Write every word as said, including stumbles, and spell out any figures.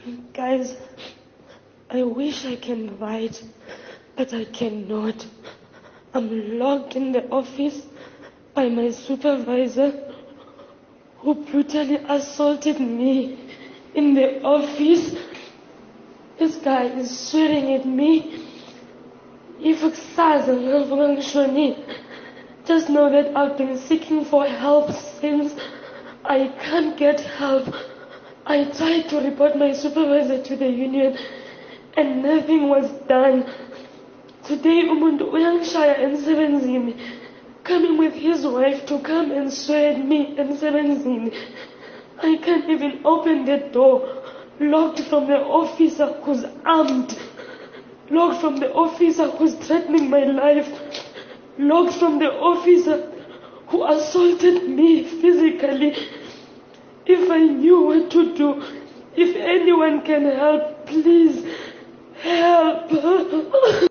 Guys, I wish I can write, but I cannot. I'm locked in the office by my supervisor, who brutally assaulted me in the office. This guy is swearing at me. If just know that I've been seeking for help since. I can't get help. I tried to report my supervisor to the union and nothing was done. Today umuntu uyangishaya emsebenzini, coming with his wife to come and swear at me emsebenzini. I can't even open the door, locked from the officer who's armed, locked from the officer who's threatening my life, locked from the officer who assaulted me physically. If I knew what to do, if anyone can help, please help.